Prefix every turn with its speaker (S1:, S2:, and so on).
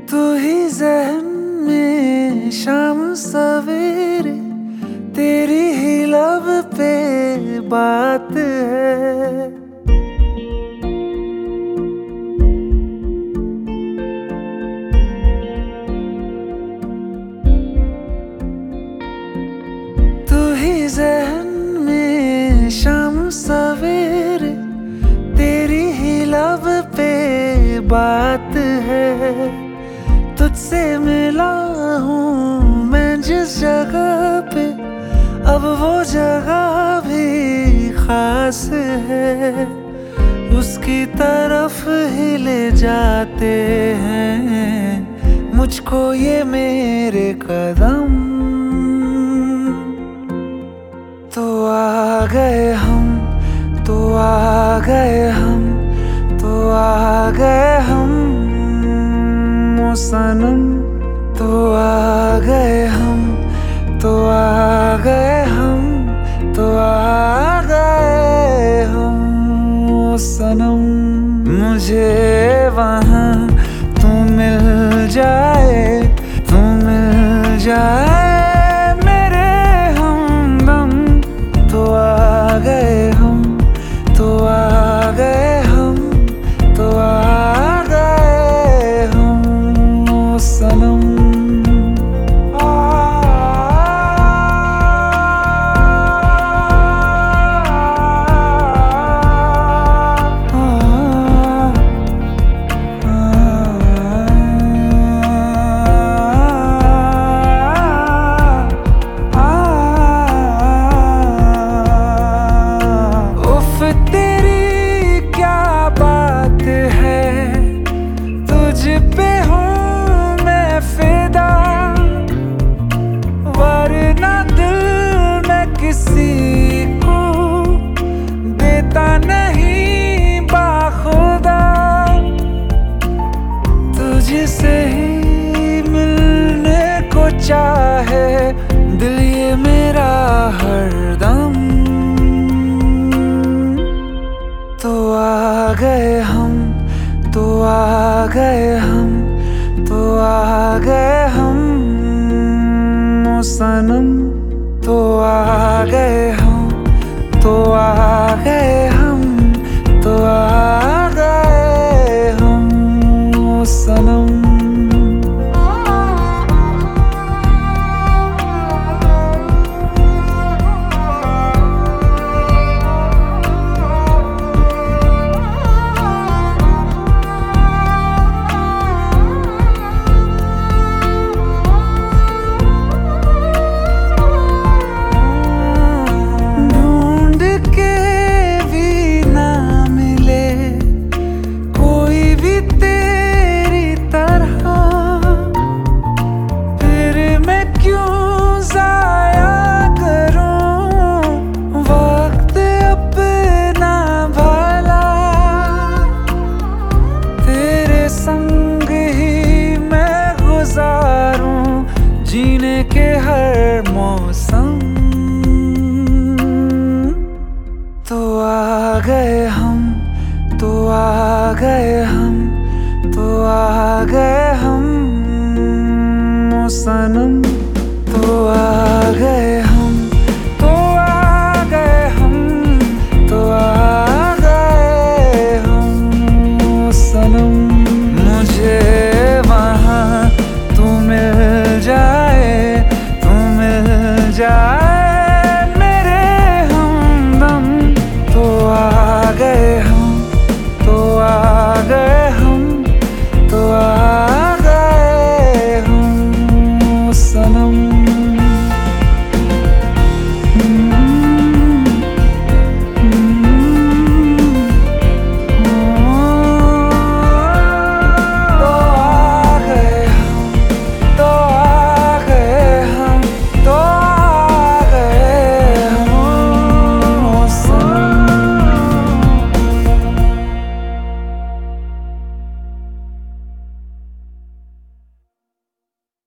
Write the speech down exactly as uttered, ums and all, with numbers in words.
S1: तू ही ज़हन में शाम सवेरे, तेरी ही लब पे बात है। तू ही ज़हन में शाम सवेरे, तेरी ही लब पे बात है। तुझसे मिला हूँ मैं जिस जगह पे, अब वो जगह भी खास है। उसकी तरफ ही ले जाते हैं मुझको ये मेरे कदम। तो आ गए हम, तो आ गए हम, तो आ गए हम ओ सनम। तो आ गए हम, तो आ गए हम, तो आ गए हम ओ सनम। मुझे वहाँ तू मिल जाए, तू मिल जाए मेरे हमदम। तो आ गए हम, तो आ गए हम, तो आ गए हम ओ सनम। किसी को देता नहीं बाखुदा, तुझसे ही मिलने को चाहे दिल ये मेरा हरदम। तो आ गए हम, तो आ गए हम, तो आ गए हम ओ सनम। तो आ गए हम, तो आ गए हम, तो आ गए हम ओ सनम। जीने के हर मौसम। तो आ गए हम, तो आ गए हम, तो आ गए हम।